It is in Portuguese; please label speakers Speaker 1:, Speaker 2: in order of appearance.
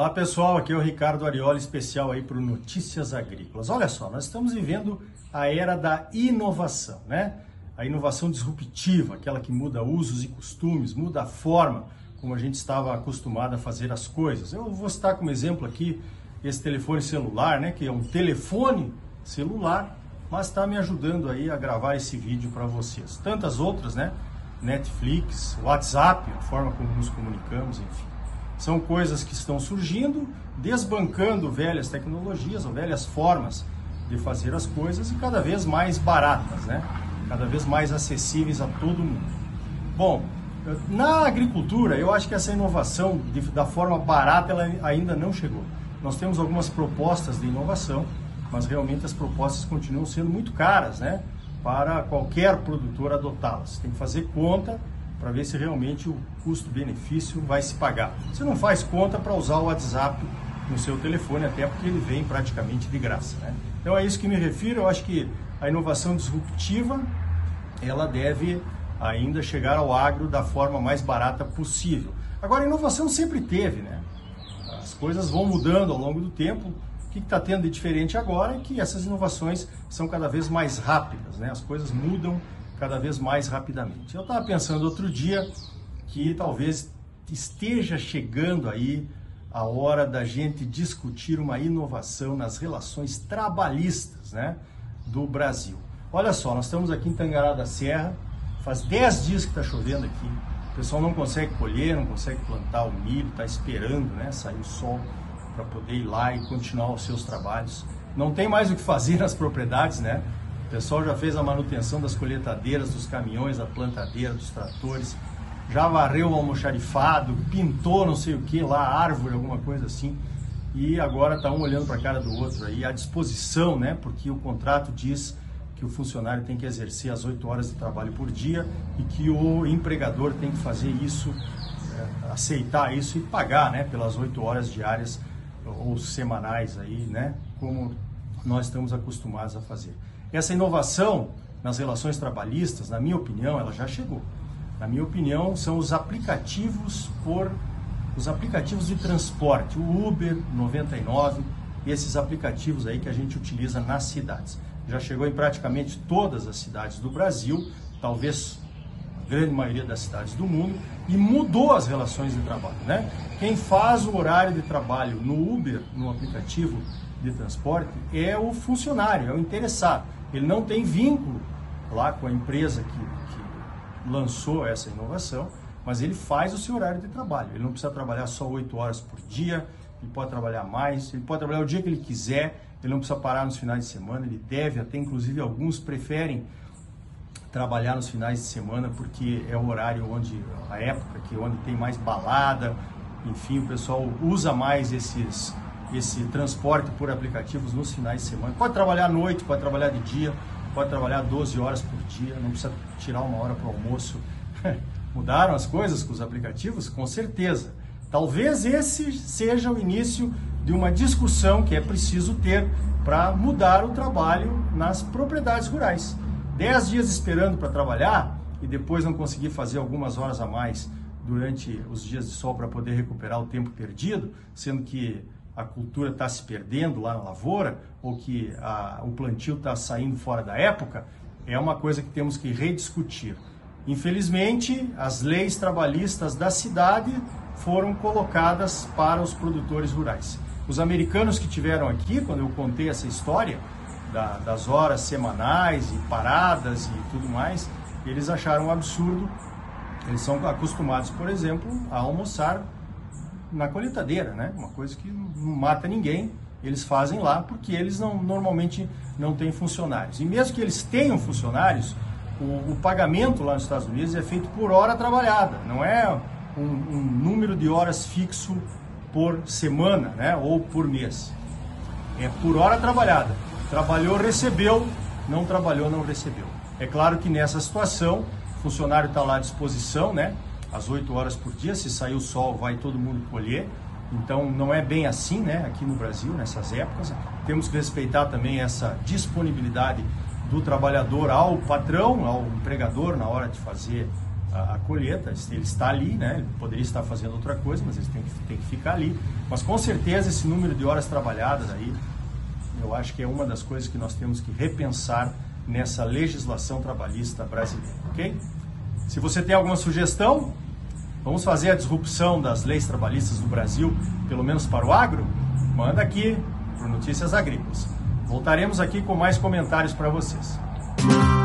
Speaker 1: Olá pessoal, aqui é o Ricardo Arioli, especial aí para o Notícias Agrícolas. Olha só, nós estamos vivendo a era da inovação, né? A inovação disruptiva, aquela que muda usos e costumes, muda a forma como a gente estava acostumado a fazer as coisas. Eu vou citar como exemplo aqui esse telefone celular, né? Que é um telefone celular, mas está me ajudando aí a gravar esse vídeo para vocês. Tantas outras, né? Netflix, WhatsApp, a forma como nos comunicamos, enfim. São coisas que estão surgindo, desbancando velhas tecnologias ou velhas formas de fazer as coisas e cada vez mais baratas, né? Cada vez mais acessíveis a todo mundo. Bom, na agricultura, eu acho que essa inovação da forma barata ela ainda não chegou. Nós temos algumas propostas de inovação, mas realmente as propostas continuam sendo muito caras, né? Para qualquer produtor adotá-las. Tem que fazer conta para ver se realmente o custo-benefício vai se pagar. Você não faz conta para usar o WhatsApp no seu telefone, até porque ele vem praticamente de graça, né? Então é isso que me refiro. Eu acho que a inovação disruptiva ela deve ainda chegar ao agro da forma mais barata possível. Agora, a inovação sempre teve, né? As coisas vão mudando ao longo do tempo. O que está tendo de diferente agora é que essas inovações são cada vez mais rápidas, né? As coisas mudam cada vez mais rapidamente. Eu estava pensando outro dia que talvez esteja chegando aí a hora da gente discutir uma inovação nas relações trabalhistas, né, do Brasil. Olha só, nós estamos aqui em Tangará da Serra, faz 10 dias que está chovendo aqui, o pessoal não consegue colher, não consegue plantar o milho, está esperando, né, sair o sol para poder ir lá e continuar os seus trabalhos. Não tem mais o que fazer nas propriedades, né? O pessoal já fez a manutenção das colheitadeiras, dos caminhões, da plantadeira, dos tratores, já varreu o almoxarifado, pintou não sei o que lá, árvore, alguma coisa assim, e agora está um olhando para a cara do outro aí, à disposição, né? Porque o contrato diz que o funcionário tem que exercer as 8 horas de trabalho por dia e que o empregador tem que fazer isso, aceitar isso e pagar, né? Pelas 8 horas diárias ou semanais aí, né? Como nós estamos acostumados a fazer. Essa inovação nas relações trabalhistas, na minha opinião, ela já chegou. Na minha opinião, são os aplicativos de transporte, o Uber 99, esses aplicativos aí que a gente utiliza nas cidades. Já chegou em praticamente todas as cidades do Brasil, talvez a grande maioria das cidades do mundo, e mudou as relações de trabalho, né? Quem faz o horário de trabalho no Uber, no aplicativo de transporte, é o funcionário, é o interessado. Ele não tem vínculo lá com a empresa que lançou essa inovação, mas ele faz o seu horário de trabalho. Ele não precisa trabalhar só 8 horas por dia, ele pode trabalhar mais, ele pode trabalhar o dia que ele quiser, ele não precisa parar nos finais de semana, ele deve, até inclusive alguns preferem trabalhar nos finais de semana porque é o horário a época onde tem mais balada, enfim, o pessoal usa mais esse transporte por aplicativos nos finais de semana. Pode trabalhar à noite, pode trabalhar de dia, pode trabalhar 12 horas por dia, não precisa tirar 1 hora para o almoço. Mudaram as coisas com os aplicativos? Com certeza. Talvez esse seja o início de uma discussão que é preciso ter para mudar o trabalho nas propriedades rurais. 10 dias esperando para trabalhar e depois não conseguir fazer algumas horas a mais durante os dias de sol para poder recuperar o tempo perdido, sendo que a cultura está se perdendo lá na lavoura, ou que o plantio está saindo fora da época, é uma coisa que temos que rediscutir. Infelizmente, as leis trabalhistas da cidade foram colocadas para os produtores rurais. Os americanos que tiveram aqui, quando eu contei essa história das horas semanais e paradas e tudo mais, eles acharam um absurdo. Eles são acostumados, por exemplo, a almoçar na colheitadeira, né? Uma coisa que não mata ninguém, eles fazem lá porque eles normalmente não têm funcionários. E mesmo que eles tenham funcionários, o pagamento lá nos Estados Unidos é feito por hora trabalhada, não é um número de horas fixo por semana, né? Ou por mês. É por hora trabalhada. Trabalhou, recebeu, não trabalhou, não recebeu. É claro que nessa situação, o funcionário está lá à disposição, né? Às 8 horas por dia, se sair o sol, vai todo mundo colher. Então, não é bem assim, né? Aqui no Brasil, nessas épocas. Temos que respeitar também essa disponibilidade do trabalhador ao patrão, ao empregador, na hora de fazer a colheita, ele está ali, né? Ele poderia estar fazendo outra coisa, mas ele tem que ficar ali. Mas com certeza esse número de horas trabalhadas aí, eu acho que é uma das coisas que nós temos que repensar nessa legislação trabalhista brasileira, ok? Se você tem alguma sugestão, vamos fazer a disrupção das leis trabalhistas do Brasil, pelo menos para o agro? Manda aqui para o Notícias Agrícolas. Voltaremos aqui com mais comentários para vocês.